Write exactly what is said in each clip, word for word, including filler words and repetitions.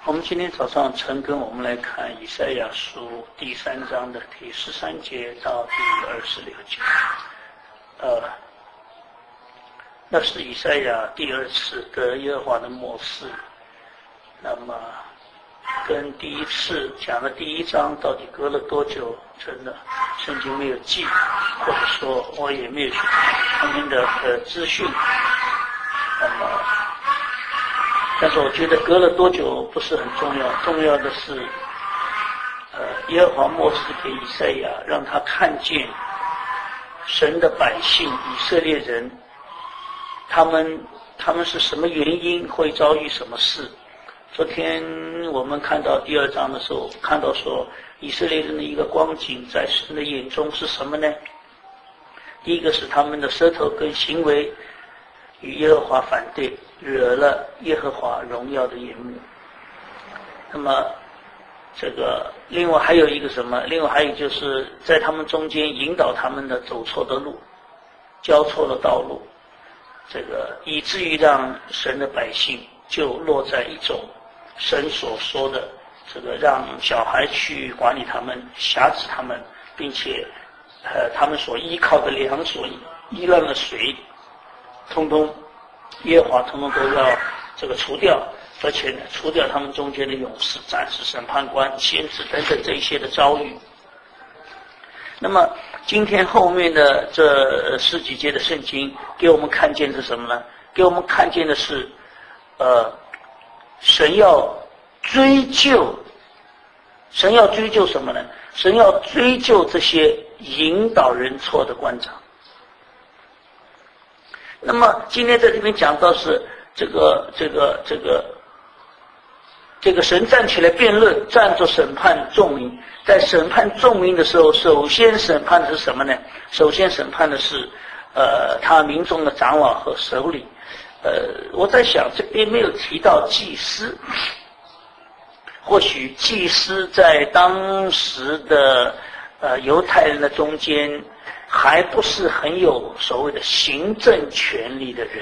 我们今天早上晨更，我们来看以赛亚书第三章的第十三节到第二十六节。呃，那是以赛亚第二次得耶和华的默示。那么，跟第一次讲的第一章到底隔了多久？真的，圣经没有记，或者说我也没有去查他们的呃资讯。那么。但是我觉得隔了多久不是很重要，重要的是，呃，耶和华默示给以赛亚，让他看见神的百姓以色列人，他们他们是什么原因会遭遇什么事。昨天我们看到第二章的时候，看到说以色列人的一个光景，在神的眼中是什么呢？第一个是他们的舌头跟行为与耶和华反对，惹了耶和华荣耀的眼目。那么这个另外还有一个什么？另外还有就是在他们中间引导他们的走错的路，交错的道路，这个以至于让神的百姓就落在一种神所说的这个让小孩去管理他们，辖制他们，并且呃他们所依靠的粮所依赖的水通通耶和华通通都要这个除掉，而且呢除掉他们中间的勇士、战士、审判官、先知等等这一些的遭遇。那么今天后面的这十几节的圣经给我们看见的是什么呢？给我们看见的是呃神要追究，神要追究什么呢？神要追究这些引导人错的官长。那么今天在这边讲到是这个这个这个这个神站起来辩论，站着审判众民。在审判众民的时候，首先审判的是什么呢？首先审判的是呃他民众的长老和首领。呃我在想这边没有提到祭司，或许祭司在当时的呃犹太人的中间还不是很有所谓的行政权力的人，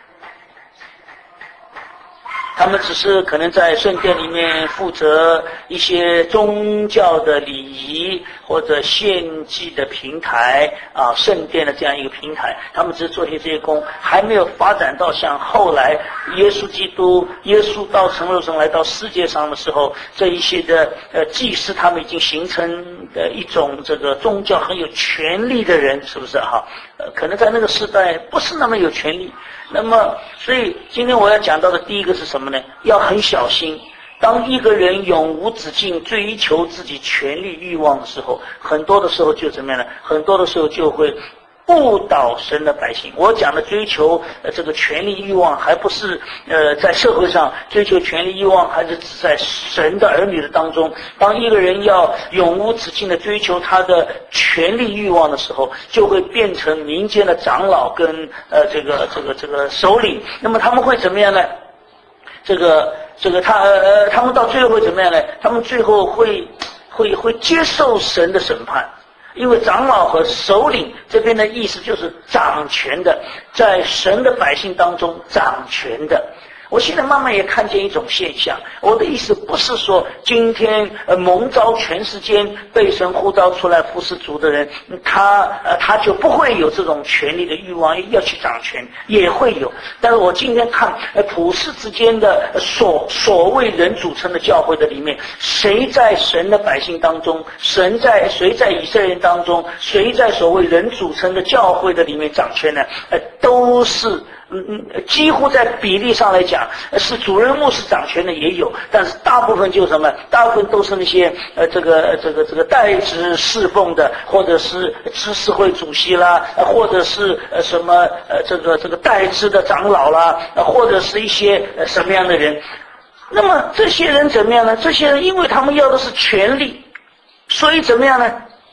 他们只是可能在圣殿里面负责一些宗教的礼仪或者献祭的平台啊，圣殿的这样一个平台，他们只是做些这些工，还没有发展到像后来耶稣基督耶稣到成肉身来到世界上的时候，这一些的呃祭司他们已经形成的一种这个宗教很有权力的人，是不是哈？呃，可能在那个时代不是那么有权力。那么所以今天我要讲到的第一个是什么呢？要很小心，当一个人永无止境追求自己权力欲望的时候，很多的时候就怎么样呢？很多的时候就会误导神的百姓。我讲的追求呃这个权力欲望，还不是呃在社会上追求权力欲望，还是指在神的儿女的当中。当一个人要永无止境的追求他的权力欲望的时候，就会变成民间的长老跟呃这个这个这个首领。那么他们会怎么样呢？这个这个他呃他们到最后会怎么样呢？他们最后会会会接受神的审判。因为长老和首领这边的意思就是掌权的，在神的百姓当中掌权的。我现在慢慢也看见一种现象，我的意思不是说今天呃蒙召全世间被神呼召出来服侍主的人，他呃他就不会有这种权力的欲望要去掌权，也会有。但是我今天看呃普世之间的所所谓人组成的教会的里面，谁在神的百姓当中，神在谁在以色列人当中，谁在所谓人组成的教会的里面掌权呢？呃都是嗯嗯，几乎在比例上来讲，是主任牧师掌权的也有，但是大部分就是什么？大部分都是那些呃这个这个这个代职侍奉的，或者是知识会主席啦，或者是呃什么呃这个这个代职的长老啦，或者是一些呃什么样的人？那么这些人怎么样呢？这些人因为他们要的是权力，所以怎么样呢？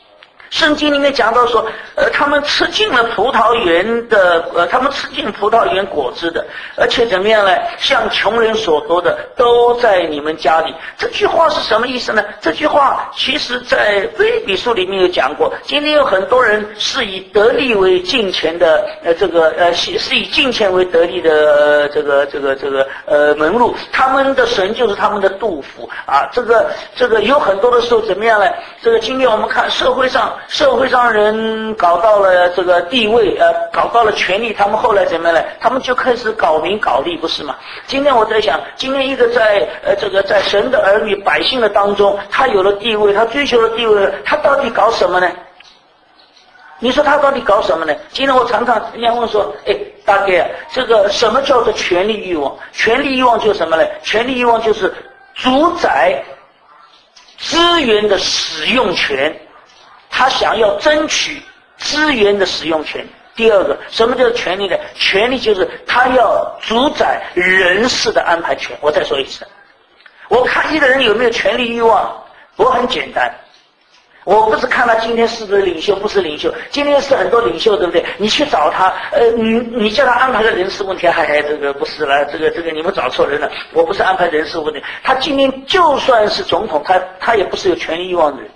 圣经里面讲到说，呃，他们吃尽了葡萄园的，呃，他们吃尽葡萄园果子的，而且怎么样呢？向穷人所夺的，都在你们家里。这句话是什么意思呢？这句话其实在腓立比书里面有讲过。今天有很多人是以得利为金钱的，呃，这个呃是是以金钱为得利的，呃、这个这个这个呃门路，他们的神就是他们的杜甫啊。这个这个有很多的时候怎么样呢？这个今天我们看社会上。社会上人搞到了这个地位，呃，搞到了权力，他们后来怎么样呢？他们就开始搞名搞利，不是吗？今天我在想，今天一个在呃这个在神的儿女百姓的当中，他有了地位，他追求了地位，他到底搞什么呢？你说他到底搞什么呢？今天我常常人家问说，哎，大哥啊，这个什么叫做权力欲望？权力欲望就是什么呢？权力欲望就是主宰资源的使用权。他想要争取资源的使用权。第二个，什么叫权利呢？权利就是他要主宰人事的安排权。我再说一次，我看一个人有没有权利欲望，我很简单，我不是看他今天是不是领袖，不是领袖。今天是很多领袖，对不对？你去找他，呃，你你叫他安排个人事问题，嗨嗨，这个不是了，这个这个你们找错人了。我不是安排人事问题。他今天就算是总统，他他也不是有权利欲望的人。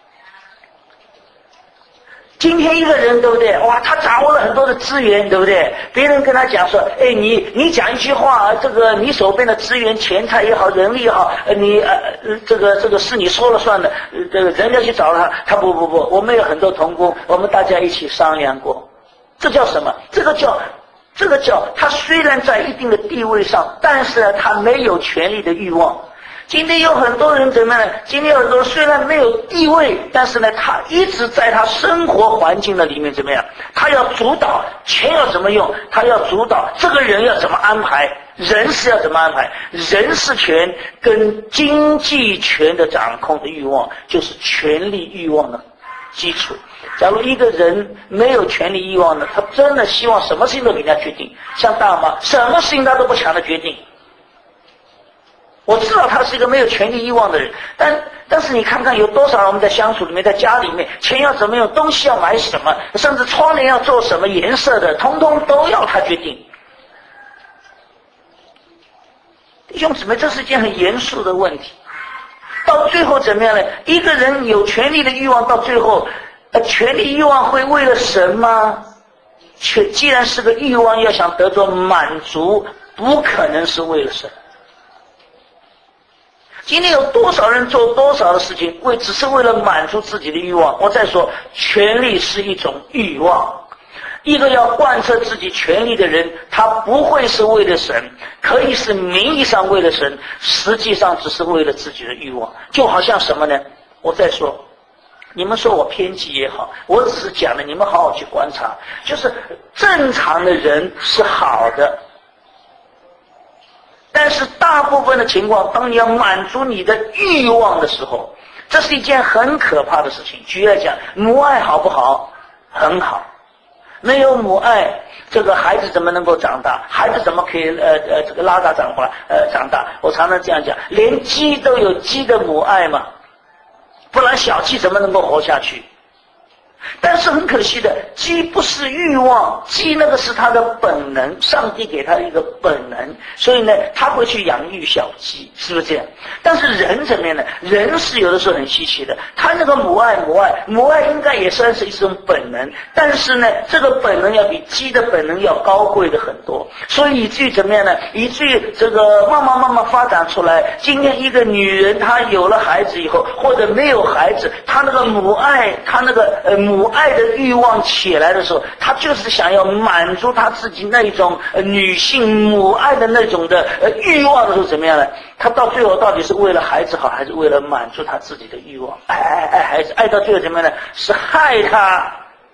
今天一个人，对不对？哇，他掌握了很多的资源，对不对？别人跟他讲说，哎，你你讲一句话，这个你手边的资源、钱财也好，人力也好，呃，你呃这个这个是你说了算的。呃，这个人家去找他，他不不不，我们有很多同工，我们大家一起商量过。这叫什么？这个叫这个叫他虽然在一定的地位上，但是呢，他没有权力的欲望。今天有很多人怎么样呢？今天有很多人虽然没有地位，但是呢，他一直在他生活环境的里面怎么样？他要主导钱要怎么用，他要主导这个人要怎么安排，人事要怎么安排。人事权跟经济权的掌控的欲望，就是权力欲望的基础。假如一个人没有权力欲望呢，他真的希望什么事情都给人家决定，像大妈，什么事情他都不抢的决定。我知道他是一个没有权力欲望的人，但但是你看看有多少人我们在相处里面，在家里面，钱要怎么用，东西要买什么，甚至窗帘要做什么颜色的，通通都要他决定。弟兄姊妹，这是一件很严肃的问题。到最后怎么样呢？一个人有权力的欲望，到最后，呃，权力欲望会为了神吗？却既然是个欲望，要想得着满足，不可能是为了神。今天有多少人做多少的事情，为只是为了满足自己的欲望。我再说，权力是一种欲望。一个要贯彻自己权力的人，他不会是为了神，可以是名义上为了神，实际上只是为了自己的欲望。就好像什么呢？我再说，你们说我偏激也好，我只是讲的，你们好好去观察。就是正常的人是好的，但是大部分的情况，当你要满足你的欲望的时候，这是一件很可怕的事情。举例来讲，母爱好不好？很好。没有母爱，这个孩子怎么能够长大？孩子怎么可以呃呃这个拉大长大呃长大？我常常这样讲，连鸡都有鸡的母爱嘛，不然小鸡怎么能够活下去？但是很可惜的，鸡不是欲望，鸡那个是它的本能，上帝给它一个本能，所以呢，他会去养育小鸡，是不是这样？但是人怎么样呢？人是有的时候很稀奇的，他那个母爱，母爱，母爱应该也算是一种本能，但是呢，这个本能要比鸡的本能要高贵的很多，所以以至于怎么样呢？以至于这个慢慢慢慢发展出来，今天一个女人她有了孩子以后，或者没有孩子，她那个母爱，她那个呃母母爱的欲望起来的时候，她就是想要满足她自己那种、呃、女性母爱的那种的呃欲望的时候，怎么样呢？她到最后到底是为了孩子好，还是为了满足她自己的欲望？爱爱爱孩子，爱到最后怎么样呢？是害她。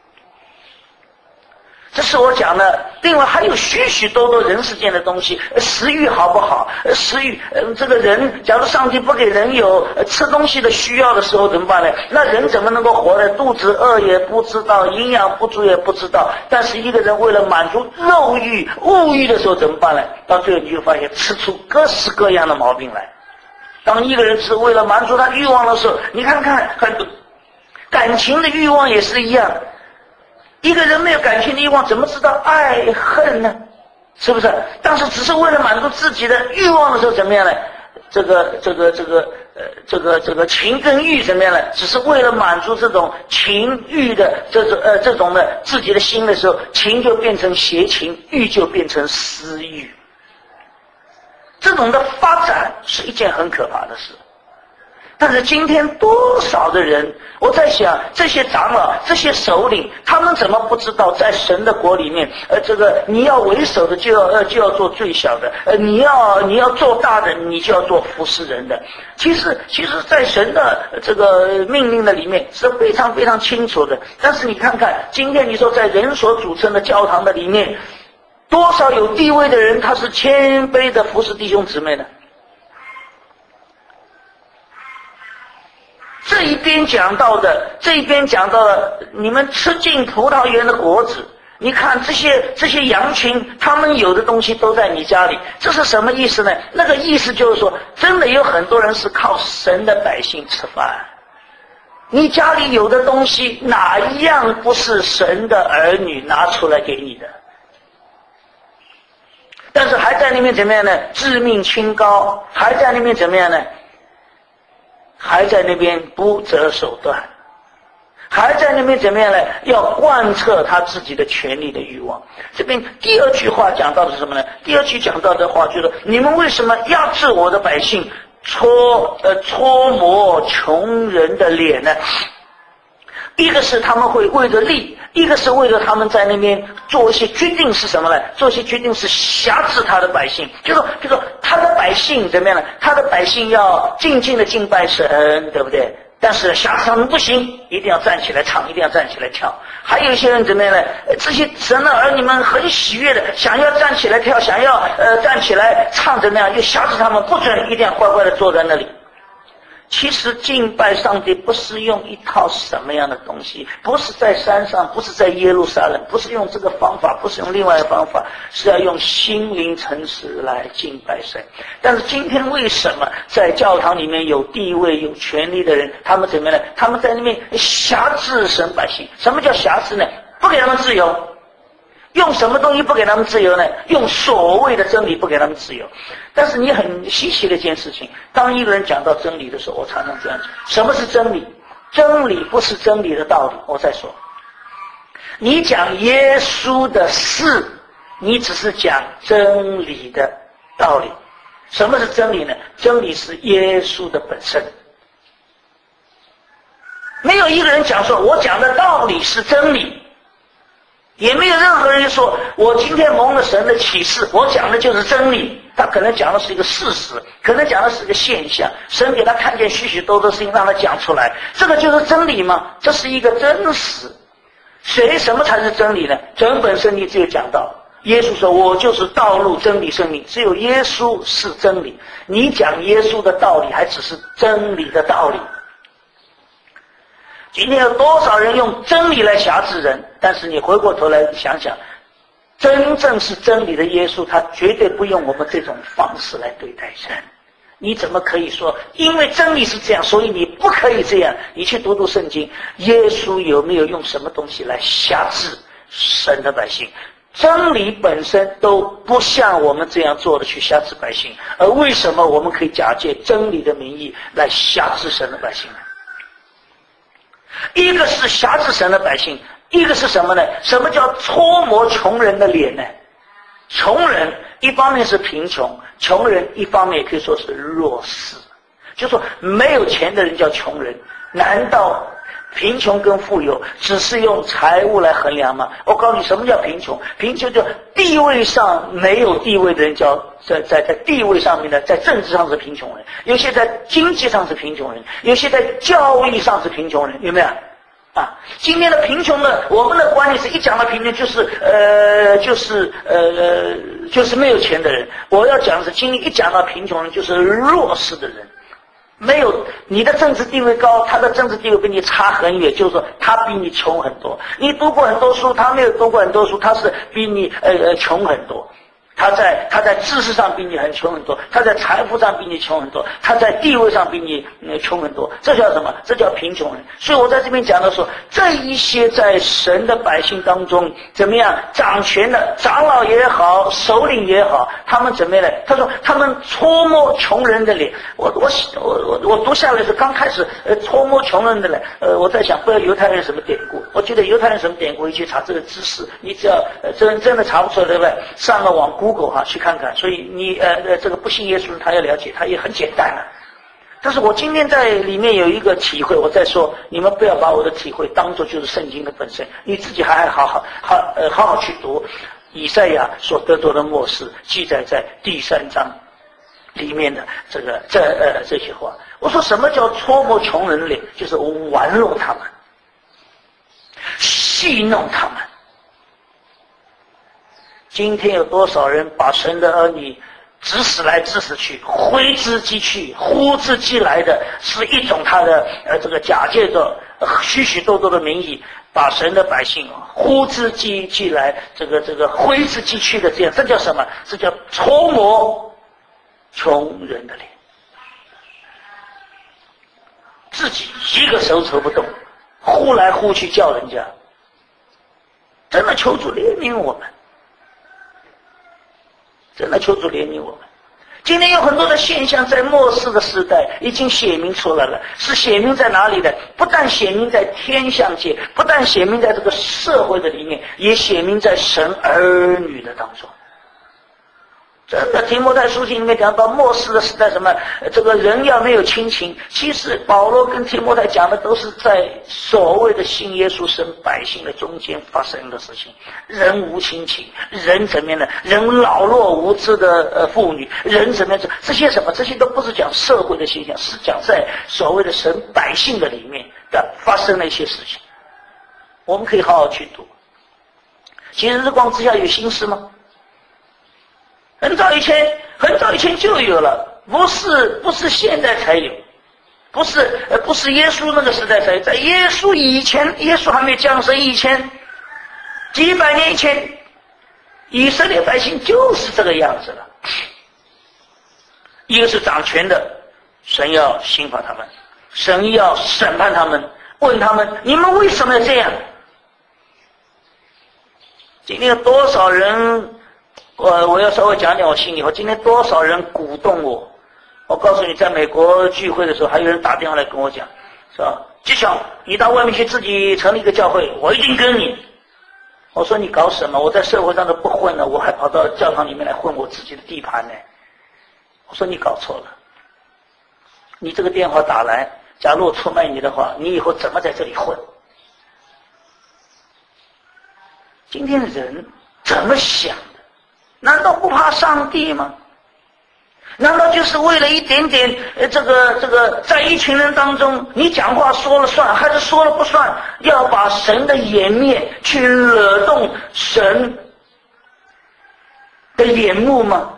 这是我讲的。另外还有许许多多人世间的东西，食欲好不好？食欲，呃，这个人，假如上帝不给人有、呃、吃东西的需要的时候怎么办呢？那人怎么能够活呢？肚子饿也不知道，营养不足也不知道。但是一个人为了满足肉欲、物欲的时候怎么办呢？到最后你就发现吃出各式各样的毛病来。当一个人是为了满足他欲望的时候，你看看很多。 感情的欲望也是一样，一个人没有感情的欲望，怎么知道爱恨呢？是不是？当时只是为了满足自己的欲望的时候，怎么样呢？这个这个这个呃这个这个情跟欲怎么样呢？只是为了满足这种情欲的这种呃这种的自己的心的时候，情就变成邪情，欲就变成私欲。这种的发展是一件很可怕的事。但是今天多少的人，我在想这些长老、这些首领，他们怎么不知道在神的国里面，呃，这个你要为首的就要呃就要做最小的，呃，你要你要做大的，你就要做服侍人的。其实，其实，在神的这个命令的里面是非常非常清楚的。但是你看看，今天你说在人所组成的教堂的里面，多少有地位的人，他是谦卑的服侍弟兄姊妹呢？这一边讲到的，这一边讲到了，你们吃尽葡萄园的果子，你看这些这些羊群，他们有的东西都在你家里，这是什么意思呢？那个意思就是说，真的有很多人是靠神的百姓吃饭。你家里有的东西，哪一样不是神的儿女拿出来给你的？但是还在那边怎么样呢？致命清高，还在那边怎么样呢？还在那边不择手段，还在那边怎么样呢？要贯彻他自己的权利的欲望。这边第二句话讲到的是什么呢？第二句讲到的话就是：你们为什么压制我的百姓，搓呃搓磨穷人的脸呢？一个是他们会为了利，一个是为了他们在那边做一些决定是什么呢？做一些决定是辖制他的百姓，就说就说他的百姓怎么样呢？他的百姓要静静的敬拜神，对不对？但是辖制他们不行，一定要站起来唱，一定要站起来跳。还有一些人怎么样呢？这些神的儿女们很喜悦的，想要站起来跳，想要呃站起来唱，怎么样？又辖制他们不准，一定要乖乖的坐在那里。其实敬拜上帝不是用一套什么样的东西，不是在山上，不是在耶路撒冷，不是用这个方法，不是用另外的方法，是要用心灵诚实来敬拜神。但是今天为什么在教堂里面有地位有权力的人，他们怎么样呢？他们在那边辖制神百姓。什么叫辖制呢？不给他们自由。用什么东西不给他们自由呢？用所谓的真理不给他们自由。但是你很稀奇的一件事情，当一个人讲到真理的时候，我常常这样讲：什么是真理？真理不是真理的道理。我再说，你讲耶稣的事，你只是讲真理的道理。什么是真理呢？真理是耶稣的本身。没有一个人讲说我讲的道理是真理，也没有任何人说我今天蒙了神的启示，我讲的就是真理。他可能讲的是一个事实，可能讲的是一个现象，神给他看见许许多多事情让他讲出来，这个就是真理吗？这是一个真实。谁什么才是真理呢？整本圣经只有讲到耶稣说我就是道路真理生命，只有耶稣是真理。你讲耶稣的道理还只是真理的道理。今天有多少人用真理来辖制人？但是你回过头来想想，真正是真理的耶稣，他绝对不用我们这种方式来对待人。你怎么可以说因为真理是这样，所以你不可以这样？你去读读圣经，耶稣有没有用什么东西来辖制神的百姓？真理本身都不像我们这样做的去辖制百姓，而为什么我们可以假借真理的名义来辖制神的百姓呢？一个是辖制神的百姓，一个是什么呢？什么叫搓磨穷人的脸呢？穷人一方面是贫穷，穷人一方面也可以说是弱势。就说没有钱的人叫穷人，难道贫穷跟富有只是用财物来衡量吗？我告诉你什么叫贫穷。贫穷就地位上没有地位的人叫在在在地位上面呢，在政治上是贫穷人，有些在经济上是贫穷人，有些在教育上是贫穷人，有没有啊？今天的贫穷呢，我们的观念是一讲到贫穷就是呃就是呃就是没有钱的人。我要讲的是，今天一讲到贫穷人就是弱势的人。没有你的政治地位高，他的政治地位比你差很远，就是说他比你穷很多。你读过很多书，他没有读过很多书，他是比你呃穷很多。 他在他在知识上比你很穷很多，他在财富上比你穷很多，他在地位上比你、呃、穷很多，这叫什么？这叫贫穷人。所以我在这边讲的说，这一些在神的百姓当中怎么样掌权的长老也好，首领也好，他们怎么样呢？他说他们搓摸穷人的脸。我我我我我读下来是刚开始呃搓摸穷人的脸，呃我在想不知道犹太人什么典故，我觉得犹太人什么典故，你去查这个知识，你只要呃真真的查不出来，对不对？上了网 Google 哈去看看。所以你呃呃这个不信耶稣他要了解，他也很简单啊。但是我今天在里面有一个体会，我在说，你们不要把我的体会当作就是圣经的本身，你自己还还好好好呃好好去读以赛亚所得到的末世，记载在第三章里面的这个这呃这些话。我说什么叫搓摸穷人的脸？就是玩弄他们，戏弄他们。今天有多少人把神的儿女指使来指使去，挥之即去，呼之即来的，是一种他的呃这个假借着许许多多的名义，把神的百姓呼之即即来，这个这个挥之即去的这样，这叫什么？这叫搓磨穷人的脸，自己一个手扯不动，呼来呼去叫人家，真的求主怜悯我们。真的求主怜悯我们。今天有很多的现象在末世的时代已经显明出来了，是显明在哪里的？不但显明在天象界，不但显明在这个社会的里面，也显明在神儿女的当中。真的，提摩太书信里面讲到末世的时代，什么这个人要没有亲情。其实保罗跟提摩太讲的都是在所谓的信耶稣神百姓的中间发生的事情。人无亲情，人怎么样呢？人老弱无知的呃妇女，人怎么样？这些什么？这些都不是讲社会的现象，是讲在所谓的神百姓的里面的发生的一些事情。我们可以好好去读。其实日光之下有新诗吗？很早以前，很早以前就有了，不是不是现在才有，不是呃不是耶稣那个时代才有，在耶稣以前，耶稣还没降生以前，几百年以前，以色列百姓就是这个样子了。一个是掌权的，神要刑罚他们，神要审判他们，问他们：你们为什么要这样？今天有多少人？我我要稍微讲点我心里话。今天多少人鼓动我？我告诉你，在美国聚会的时候，还有人打电话来跟我讲，是吧？吉祥，你到外面去自己成立一个教会，我一定跟你。我说你搞什么？我在社会上都不混了，我还跑到教堂里面来混我自己的地盘呢。我说你搞错了。你这个电话打来，假如我出卖你的话，你以后怎么在这里混？今天人怎么想？难道不怕上帝吗？难道就是为了一点点呃这个这个在一群人当中，你讲话说了算还是说了不算，要把神的颜面去惹动神的眼目吗？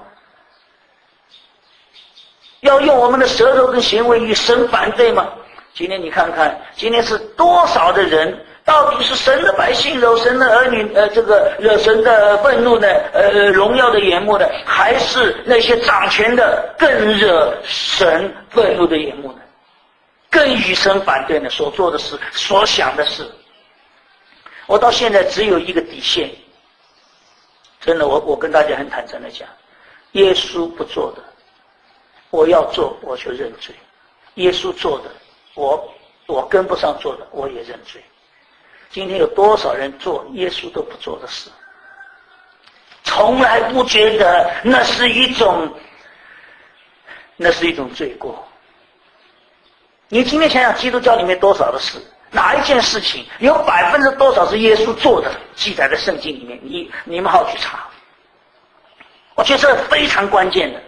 要用我们的舌头跟行为与神反对吗？今天你看看，今天是多少的人，到底是神的百姓惹神的儿女，呃，这个惹神的愤怒的，呃，荣耀的眼目的，还是那些掌权的更惹神愤怒的眼目呢？更与神反对呢？所做的事，所想的事，我到现在只有一个底线。真的，我我跟大家很坦诚的讲，耶稣不做的，我要做我就认罪；耶稣做的，我我跟不上做的，我也认罪。今天有多少人做耶稣都不做的事，从来不觉得那是一种那是一种罪过。你今天想想基督教里面多少的事，哪一件事情有百分之多少是耶稣做的，记载在圣经里面，你你们好去查。我觉得这是非常关键的。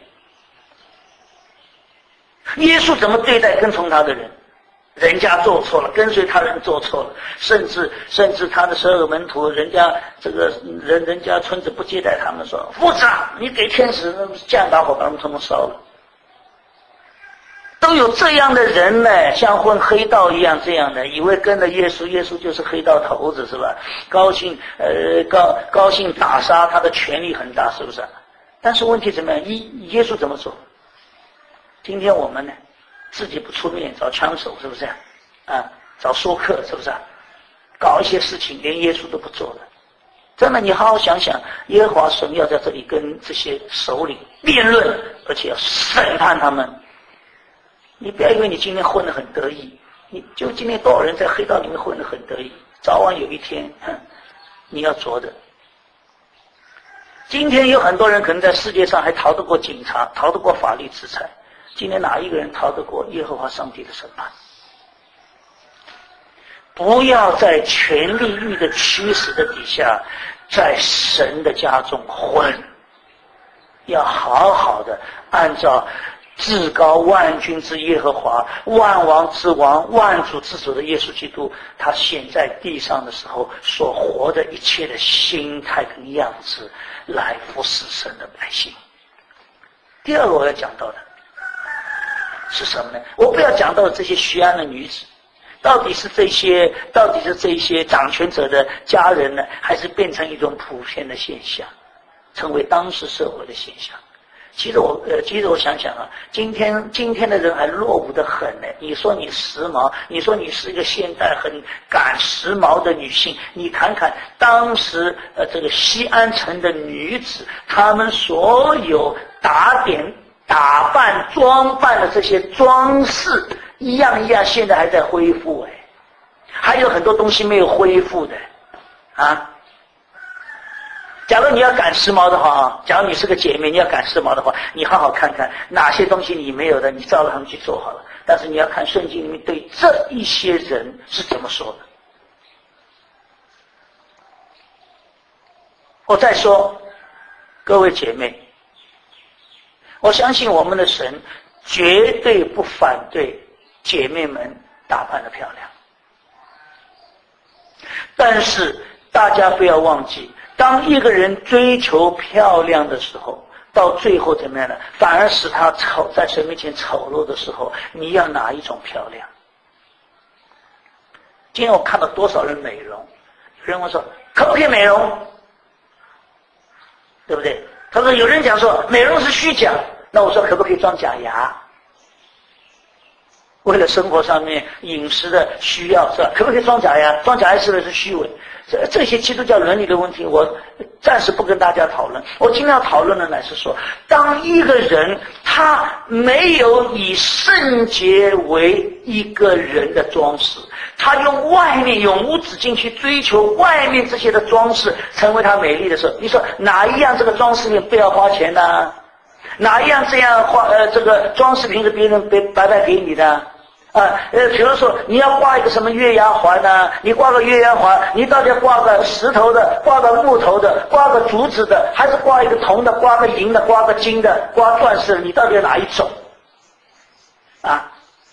耶稣怎么对待跟从他的人？人家做错了，跟随他人做错了，甚至甚至他的十二个门徒，人家这个人人家村子不接待他们，说副长，你给天使降大火把他们通通烧了。都有这样的人呢，像混黑道一样这样的，以为跟着耶稣，耶稣就是黑道头子是吧？高兴呃高高兴打杀他的权力很大，是不是？ 但是问题怎么样？耶耶稣怎么做？今天我们呢，自己不出面找枪手，是不是啊？啊，找说客，是不是啊？搞一些事情，连耶稣都不做的。真的，你好好想想，耶和华神要在这里跟这些首领辩论，而且要审判他们。你不要以为你今天混得很得意，你就今天多少人在黑道里面混得很得意，早晚有一天，哼，你要着的。今天有很多人可能在世界上还逃得过警察，逃得过法律制裁。今天哪一个人逃得过耶和华上帝的审判？不要在权力欲的驱使的底下，在神的家中混，要好好的按照至高万军之耶和华、万王之王、万主之主的耶稣基督，他显在地上的时候所活的一切的心态跟样子，来服侍神的百姓。第二个我要讲到的是什么呢？我不要讲到这些虚安的女子，到底是这些，到底是这些掌权者的家人呢，还是变成一种普遍的现象，成为当时社会的现象？其实我呃，其实我想想啊，今天今天的人还落伍得很呢。你说你时髦，你说你是一个现代很赶时髦的女性，你看看当时呃这个西安城的女子，她们所有打点、打扮、装扮的这些装饰，一样一样，现在还在恢复哎，还有很多东西没有恢复的啊。假如你要赶时髦的话，假如你是个姐妹，你要赶时髦的话，你好好看看哪些东西你没有的，你照着他们去做好了。但是你要看圣经里面对这一些人是怎么说的。我再说，各位姐妹，我相信我们的神绝对不反对姐妹们打扮得漂亮，但是大家不要忘记，当一个人追求漂亮的时候，到最后怎么样呢？反而使他丑，在神面前丑陋的时候，你要哪一种漂亮？今天我看到多少人美容，有人问说可不可以美容，对不对？他说有人讲说美容是虚假，那我说可不可以装假牙？为了生活上面饮食的需要，是吧？可不可以装假牙？装假牙是不是虚伪？这这些基督教伦理的问题，我暂时不跟大家讨论。我今天要讨论的乃是说，当一个人他没有以圣洁为一个人的装饰，他用外面用无止境去追求外面这些的装饰，成为他美丽的时候，你说哪一样这个装饰品不要花钱呢、啊？哪一样这样花呃这个装饰品是别人白白给你的？啊，呃，比如说你要挂一个什么月牙环呢、啊？你挂个月牙环，你到底要挂个石头的，挂个木头的，挂个竹子的，还是挂一个铜的，挂个银的，挂个金的，挂钻石的？你到底要哪一种？啊？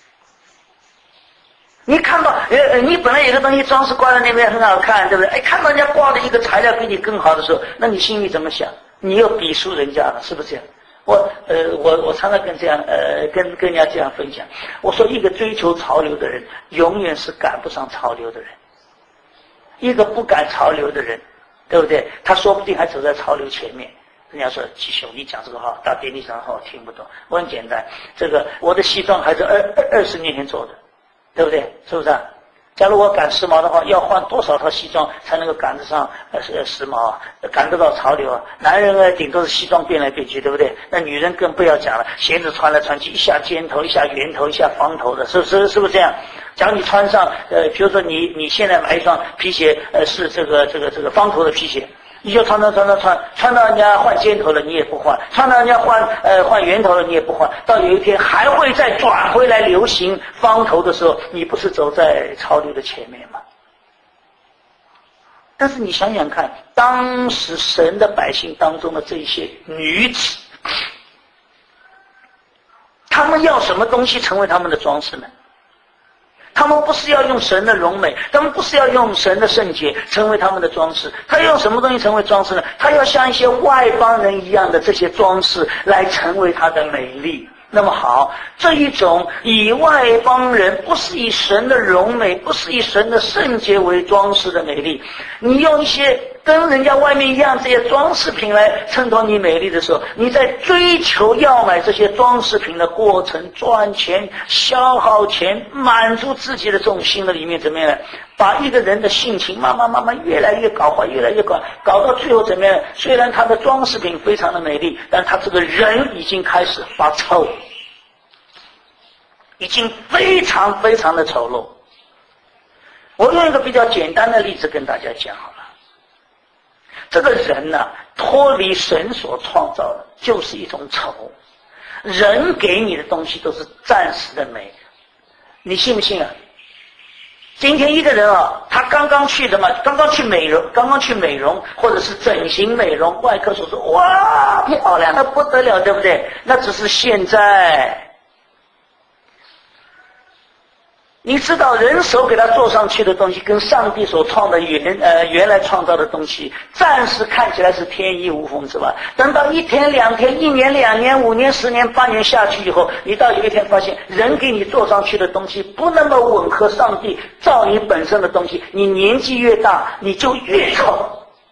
你看到，呃，你本来有个东西装饰挂在那边很好看，对不对？哎，看到人家挂的一个材料比你更好的时候，那你心里怎么想？你又比输人家了，是不是这样？我呃，我我常常跟这样呃，跟跟人家这样分享。我说，一个追求潮流的人，永远是赶不上潮流的人；一个不赶潮流的人，对不对？他说不定还走在潮流前面。人家说，吉兄，你讲这个话，大典礼上话我听不懂。我很简单，这个我的西装还是二二二十年前做的，对不对？是不是啊？假如我赶时髦的话，要换多少套西装才能够赶得上呃时髦啊，赶得到潮流啊？男人呢，顶多是西装变来变去，对不对？那女人更不要讲了，鞋子穿来穿去，一下尖头，一下圆头，一下方头的，是不是？是不是这样？假如你穿上呃，比如说你你现在买一双皮鞋，呃，是这个这个这个方头的皮鞋。你就穿穿穿穿穿，穿到人家换尖头了，你也不换；穿到人家换呃换圆头了，你也不换。到有一天还会再转回来流行方头的时候，你不是走在潮流的前面吗？但是你想想看，当时神的百姓当中的这一些女子，她们要什么东西成为她们的装饰呢？他们不是要用神的荣美，他们不是要用神的圣洁成为他们的装饰，他要用什么东西成为装饰呢？他要像一些外邦人一样的这些装饰来成为他的美丽。 那么好，这一种以外邦人，不是以神的荣美，不是以神的圣洁为装饰的美丽，你用一些跟人家外面一样这些装饰品来衬托你美丽的时候，你在追求要买这些装饰品的过程，赚钱、消耗钱、满足自己的这种心的里面怎么样？把一个人的性情慢慢慢慢越来越搞坏，越来越搞，搞到最后怎么样？虽然他的装饰品非常的美丽，但他这个人已经开始发臭，已经非常非常的丑陋。我用一个比较简单的例子跟大家讲好了。这个人呢、啊，脱离神所创造的，就是一种丑。人给你的东西都是暂时的美，你信不信啊？今天一个人啊，他刚刚去的嘛，刚刚去美容，刚刚去美容，或者是整形美容，外科手术，哇，漂亮的不得了，对不对？那只是现在。你知道人手给他做上去的东西，跟上帝所创的原呃原来创造的东西，暂时看起来是天衣无缝，是吧？等到一天、两天、一年、两年、五年、十年、八年下去以后，你到有一天发现，人给你做上去的东西不那么吻合上帝造你本身的东西，你年纪越大，你就越丑。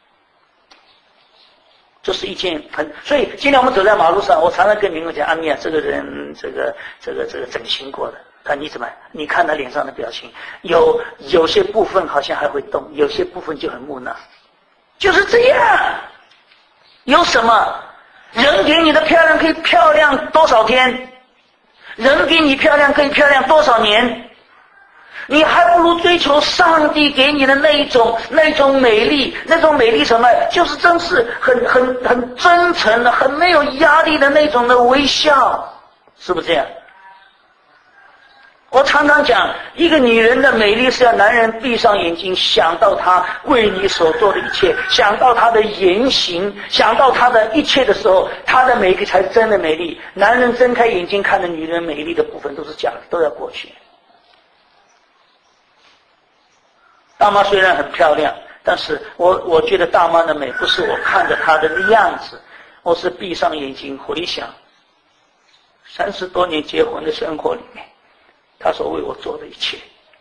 这是一件很，所以今天我们走在马路上，我常常跟民众讲，阿米啊，这个人，这个这个这个整形过的。看你怎么？你看他脸上的表情，有有些部分好像还会动，有些部分就很木讷，就是这样。有什么？人给你的漂亮可以漂亮多少天？人给你漂亮可以漂亮多少年？你还不如追求上帝给你的那一种那种美丽，那种美丽什么？就是真是很很很真诚的、很没有压力的那种的微笑，是不是这样？我常常讲，一个女人的美丽是要男人闭上眼睛，想到她为你所做的一切，想到她的言行，想到她的一切的时候，她的美丽才真的美丽。男人睁开眼睛看的女人美丽的部分都是假的，都要过去。大妈虽然很漂亮，但是我我觉得大妈的美不是我看着她的样子，我是闭上眼睛回想三十多年结婚的生活里面，他所为我做的一切。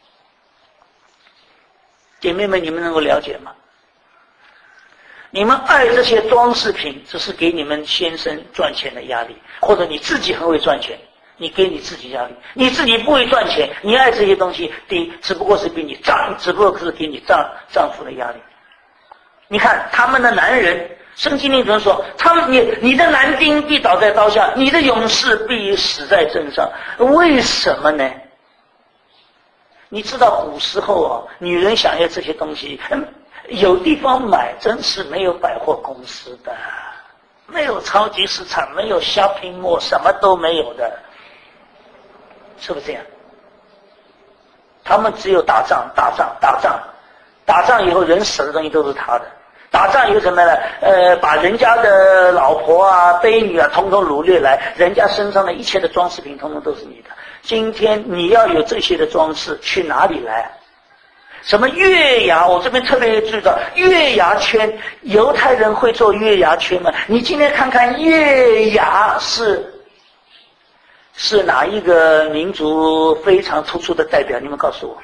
姐妹们，你们能够了解吗？你们爱这些装饰品，只是给你们先生赚钱的压力，或者你自己很会赚钱，你给你自己压力。你自己不会赚钱，你爱这些东西，第一，只不过是给你丈，只不过是给你丈丈夫的压力。你看他们的男人，圣经里怎么说？他们你你的男丁必倒在刀下，你的勇士必死在阵上。为什么呢？你知道古时候啊，女人想要这些东西，嗯，有地方买，真是没有百货公司的，没有超级市场，没有 shopping mall， 什么都没有的，是不是这样？他们只有打仗，打仗，打仗，打仗以后人死的东西都是他的。打仗有什么呢？呃，把人家的老婆啊、婢女啊，统统掳掠来，人家身上的一切的装饰品，统统都是你的。今天你要有这些的装饰，去哪里来？什么月牙？我这边特别注意到月牙圈，犹太人会做月牙圈吗？你今天看看月牙是是哪一个民族非常突出的代表？你们告诉我，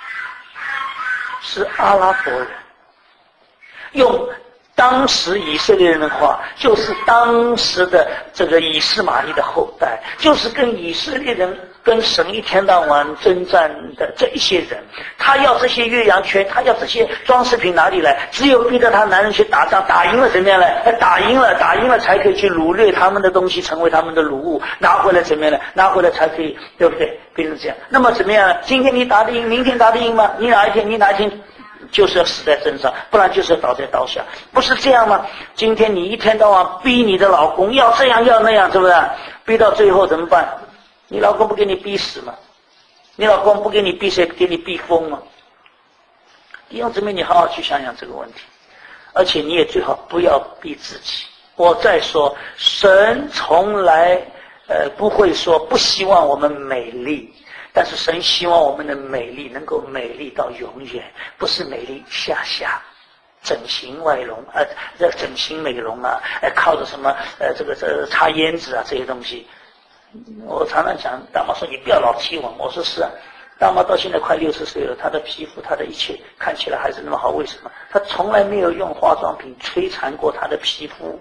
是阿拉伯人。用当时以色列人的话，就是当时的这个以斯玛利的后代，就是跟以色列人跟神一天到晚征战的这一些人。他要这些月牙圈，他要这些装饰品哪里来？只有逼着他男人去打仗，打赢了怎么样呢？打赢了，打赢了才可以去掳掠他们的东西，成为他们的掳物，拿回来怎么样呢？拿回来才可以，对不对？变成这样。那么怎么样呢？今天你打得赢，明天打得赢吗？你哪一天？你哪一天？就是要死在阵上，不然就是要倒在刀下，不是这样吗？今天你一天到晚逼你的老公要这样要那样，是不是？逼到最后怎么办？你老公不给你逼死吗？你老公不给你逼谁？给你逼疯吗？弟兄姊妹，你好好去想想这个问题，而且你也最好不要逼自己。我再说，神从来呃不会说不希望我们美丽。但是神希望我们的美丽能够美丽到永远，不是美丽下下，整形外容，呃，这整形美容啊，呃，靠着什么呃这个这个擦胭脂啊这些东西， 我常常讲，大妈说你不要老提我，我说是啊。大妈到现在快六十岁了，她的皮肤，她的一切看起来还是那么好，为什么？她从来没有用化妆品摧残过她的皮肤。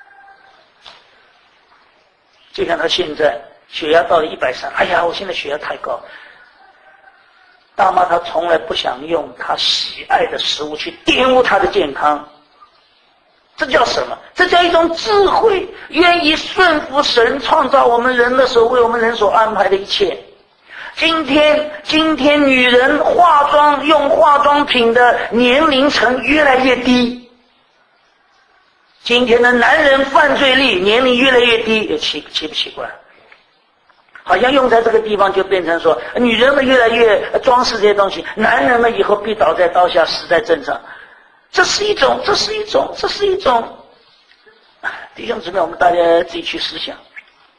就像她现在血压到了一百三，哎呀，我现在血压太高。大妈她从来不想用她喜爱的食物去玷污她的健康。这叫什么？这叫一种智慧，愿意顺服神创造我们人的时候为我们人所安排的一切。今天，今天女人化妆用化妆品的年龄层越来越低。今天的男人犯罪率年龄越来越低，奇奇不奇怪？好像用在这个地方就变成说，女人们越来越装饰这些东西，男人们以后必倒在刀下，死在阵上。这是一种，这是一种，这是一种，弟兄姊妹，我们大家自己去思想。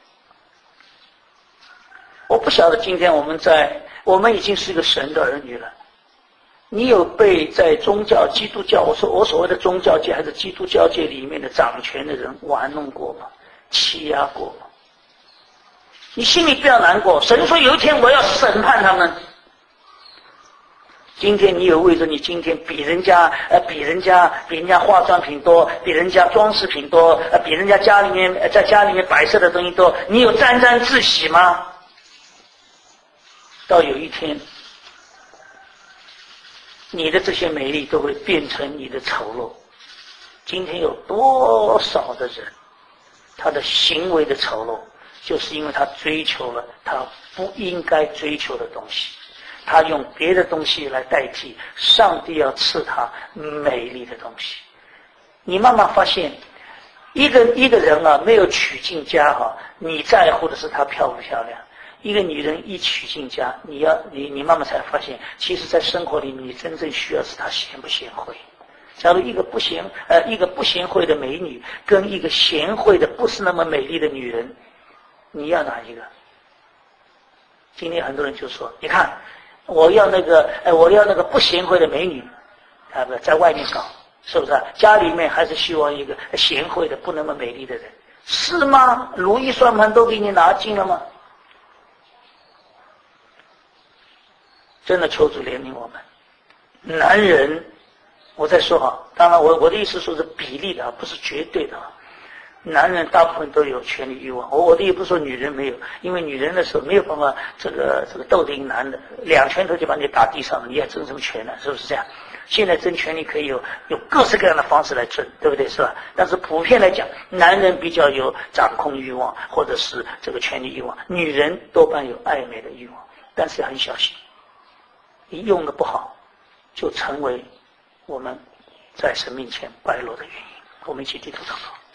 我不晓得今天我们在，我们已经是一个神的儿女了。你有被在宗教、基督教，我说我所谓的宗教界还是基督教界里面的掌权的人玩弄过吗？欺压过吗？你心里不要难过，神说有一天我要审判他们。今天你有为着你今天比人家呃比人家比人家化妆品多，比人家装饰品多，呃比人家家里面在家里面摆设的东西多，你有沾沾自喜吗？到有一天，你的这些美丽都会变成你的丑陋。今天有多少的人，他的行为的丑陋，就是因为他追求了他不应该追求的东西，他用别的东西来代替上帝要赐他美丽的东西。你慢慢发现，一个一个人啊，没有娶进家哈、啊，你在乎的是她漂不漂亮。一个女人一娶进家，你要你你慢慢才发现，其实在生活里面，你真正需要是她贤不贤惠。假如一个不贤呃一个不贤惠的美女，跟一个贤惠的不是那么美丽的女人，你要哪一个？今天很多人就说，你看，我要那个呃我要那个不贤惠的美女，啊不在外面搞，是不是啊？家里面还是希望一个贤惠的不那么美丽的人，是吗？如意算盘都给你拿尽了吗？真的求主怜悯我们。男人，我在说哈，当然我我的意思说是比例的啊，不是绝对的啊。男人大部分都有权利欲望，我我的也不是说女人没有，因为女人的时候没有办法这个这个斗得赢男的，两拳头就把你打地上了，你还争什么权呢？是不是这样？现在争权利可以有有各式各样的方式来争，对不对？是吧？但是普遍来讲，男人比较有掌控欲望，或者是这个权利欲望，女人多半有暧昧的欲望，但是很小心。你用的不好，就成为我们在神面前败落的原因。我们一起低头祷告。